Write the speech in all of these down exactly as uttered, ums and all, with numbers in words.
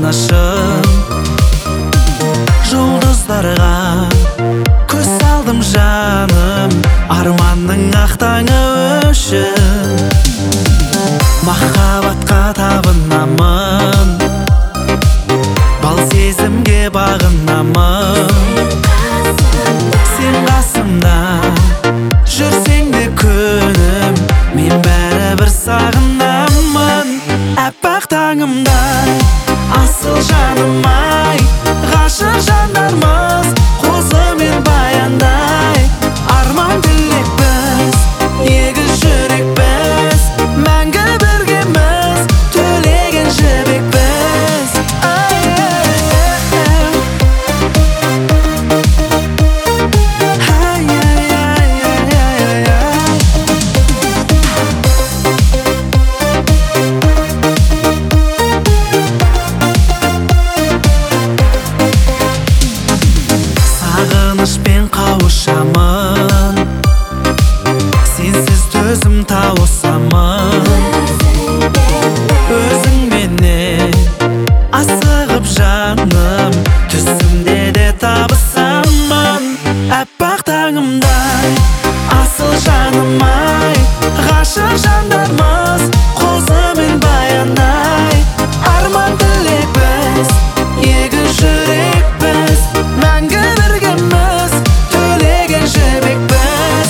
сағынышым. Жұлдыздарға көз салдым жаным, арманның ақтаңы үшін. Махаббатқа табынамын, бал сезімге бағынамын. Сен қасымда жүрсең де күнім, мен бәрібір сағынамын. Әппақ таңымдай, асыл жаным-ай, ғашық жандармыз, қозы мен баяндай. Арман тілекпіз, егіз жүрекпіз, мәңгі біргеміз, төлеген жібекпіз. Сағынышпен қауышамын, сенсіз төзім тауысамын. Өзіңменен асығып жаным, түсімде де табысамын. Әппақ таңымдай, асыл жаным-ай, ғашық жандармыз, қозы мен баяндай. Арман тілекпіз, егіз жүрекпіз, мәңгі біргеміз, төлеген жібекпіз.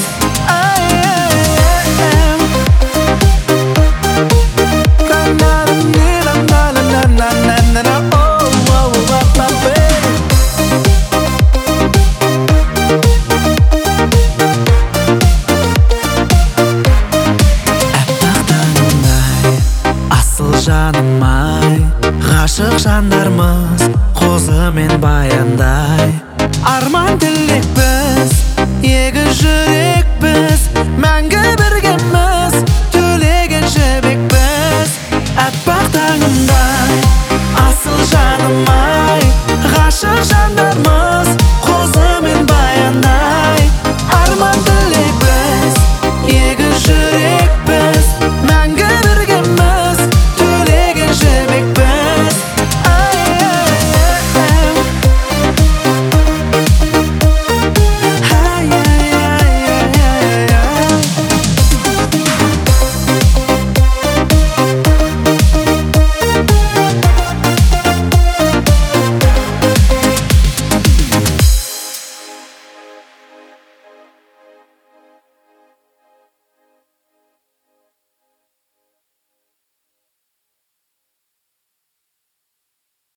Жаным-ай, ғашық жандармыз, қозы мен баяндай. Арман тілекпіз, егіз жүрекпіз, мәңгі біргеміз, төлеген жібекпіз. Әппақ таңымдай, асыл жаным-ай.